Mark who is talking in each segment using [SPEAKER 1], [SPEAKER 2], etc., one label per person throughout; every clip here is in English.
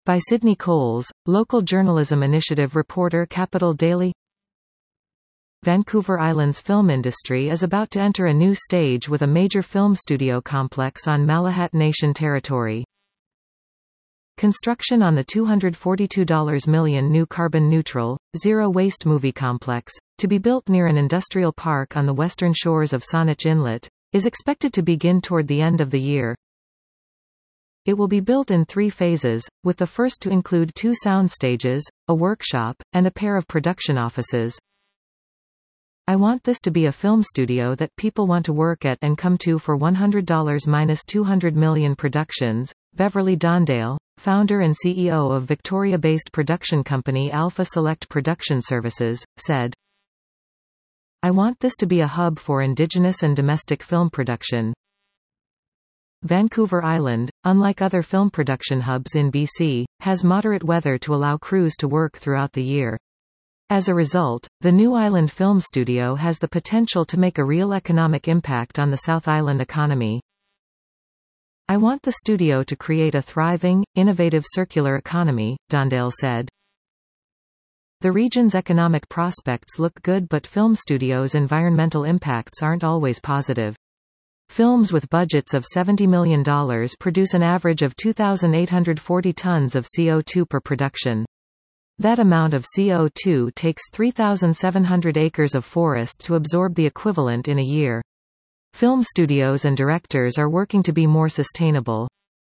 [SPEAKER 1] By Sydney Coles, local journalism initiative reporter Capital Daily. Vancouver Island's film industry is about to enter a new stage with a major film studio complex on Malahat Nation territory. Construction on the $242 million new carbon-neutral, zero-waste movie complex, to be built near an industrial park on the western shores of Saanich Inlet, is expected to begin toward the end of the year. It will be built in 3 phases, with the first to include 2 sound stages, a workshop, and a pair of production offices. I want this to be a film studio that people want to work at and come to for $100 minus $200 million Productions, Beverly Dondale, founder and CEO of Victoria-based production company Alpha Select Production Services, said. I want this to be a hub for Indigenous and domestic film production. Vancouver Island, unlike other film production hubs in BC, has moderate weather to allow crews to work throughout the year. As a result, the new island film studio has the potential to make a real economic impact on the South Island economy. I want the studio to create a thriving, innovative circular economy, Dondale said. The region's economic prospects look good, but film studios' environmental impacts aren't always positive. Films with budgets of $70 million produce an average of 2,840 tons of CO2 per production. That amount of CO2 takes 3,700 acres of forest to absorb the equivalent in a year. Film studios and directors are working to be more sustainable.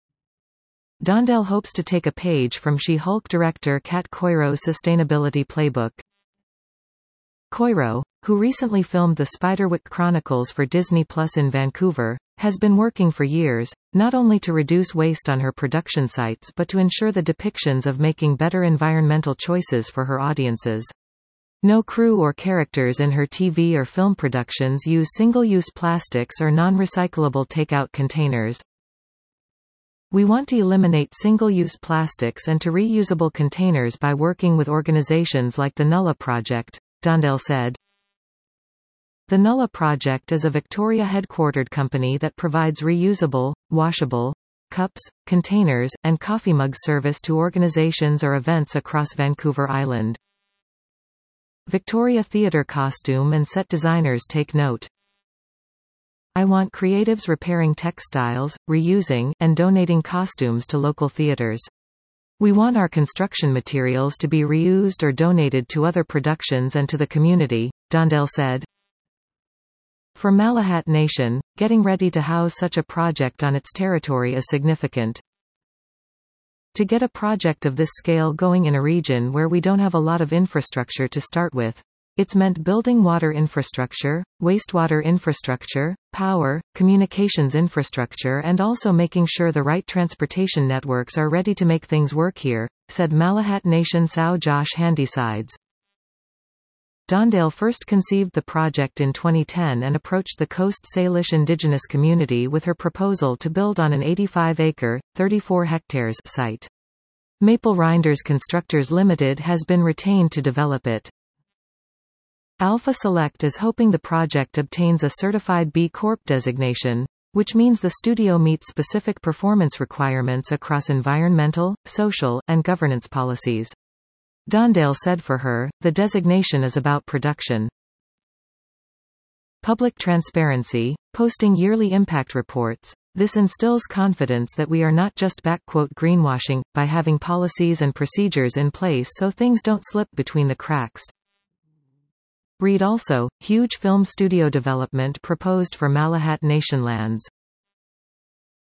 [SPEAKER 1] Dondale hopes to take a page from She-Hulk director Kat Coirot's sustainability playbook. Coirot, who recently filmed the Spiderwick Chronicles for Disney Plus in Vancouver, has been working for years, not only to reduce waste on her production sites but to ensure the depictions of making better environmental choices for her audiences. No crew or characters in her TV or film productions use single-use plastics or non-recyclable takeout containers. We want to eliminate single-use plastics and to reusable containers by working with organizations like the Nulla Project, Dondale said. The Nulla Project is a Victoria-headquartered company that provides reusable, washable, cups, containers, and coffee mug service to organizations or events across Vancouver Island. Victoria theatre costume and set designers take note. I want creatives repairing textiles, reusing, and donating costumes to local theatres. We want our construction materials to be reused or donated to other productions and to the community, Dondale said. For Malahat Nation, getting ready to house such a project on its territory is significant. To get a project of this scale going in a region where we don't have a lot of infrastructure to start with, it's meant building water infrastructure, wastewater infrastructure, power, communications infrastructure, and also making sure the right transportation networks are ready to make things work here, said Malahat Nation Sao Josh Handysides. Dondale first conceived the project in 2010 and approached the Coast Salish Indigenous community with her proposal to build on an 85-acre, 34 hectares site. Maple Rinders Constructors Limited has been retained to develop it. Alpha Select is hoping the project obtains a certified B Corp designation, which means the studio meets specific performance requirements across environmental, social, and governance policies. Dondale said for her, the designation is about production. Public transparency, posting yearly impact reports. This instills confidence that we are not just "greenwashing" by having policies and procedures in place so things don't slip between the cracks. Read also, huge film studio development proposed for Malahat Nation lands.